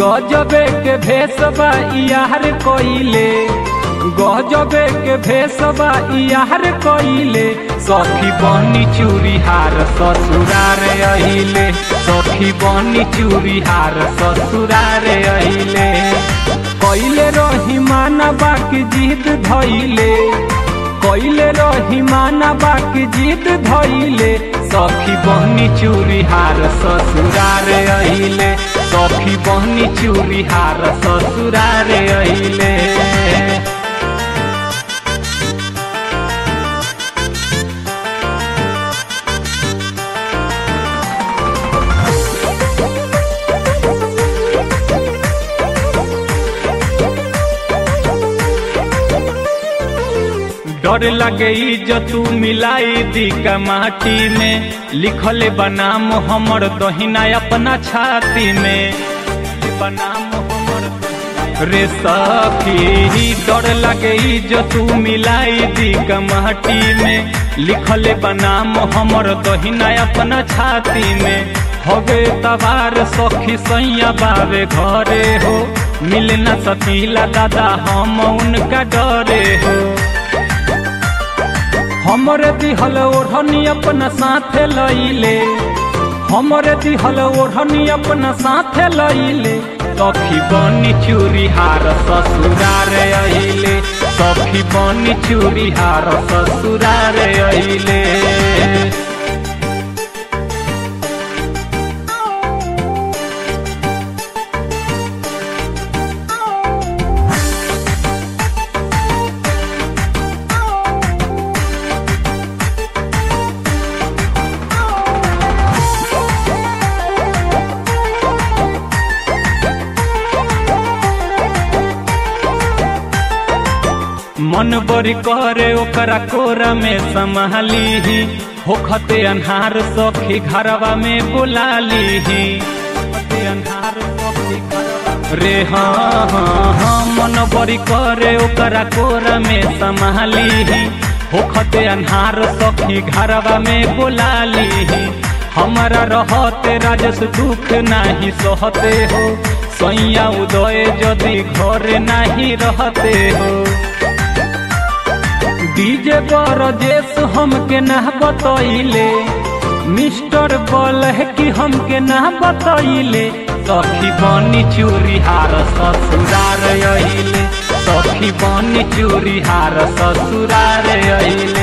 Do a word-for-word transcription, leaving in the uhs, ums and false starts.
गजबे के भेसबा यार कोइले, गजबे के भेसबा यार कोइले, सखी बनी चूड़ी हार ससुरार अहिले, सखी बनी चूड़ी हार ससुरार अहिले। कइले रही माना बाकी जिद धइले, कइले रही माना बाकी जिद धइले, सखी बनी चूड़ी हार ससुरार अहिले, सखी बनी चूड़ी हार ससुरार अहिले। डर लगे इज्जत मिलाई दी का माटी में, लिखले बनाम हमर दहिना अपना छाती में, बनाम हमर रे सखी। डर लगे इज्जत मिलाई दी का माटी में, लिखले बनाम हमर दहिना अपना छाती में। हवे तबार सखी सैया बावे घरे हो, मिल न सकीला दादा हम उनका डरे हो। हमरे दिहल ओढ़नी अपना साथे लइले, हमरे दिहल ओढ़नी अपना साथे लइले, सखी बनी चूड़ी हार ससुरार अहिले, सखी बनी चूड़ी हार ससुरार अहिले। मन बरी करे ओकरा कोरा में संभाली, होखते अन्हार सखी घरवा में बुलाली, रे हाँ हाँ हाँ। मन बरी करे ओकरा कोरा में संभाली, होखते अन्हार सखी घरवा में बुलाली। हमारा रहते राजस दुख नाही सहते हो, सैया उदय जदि घर नाही रहते हो। डीजे बरजेश हमके ना बतइले, मिस्टर बल है कि हमके ना बतइले, सखी बनी चूड़ी हार ससुरार अहिले, सखी बनी चूड़ी हार ससुरार अहिले।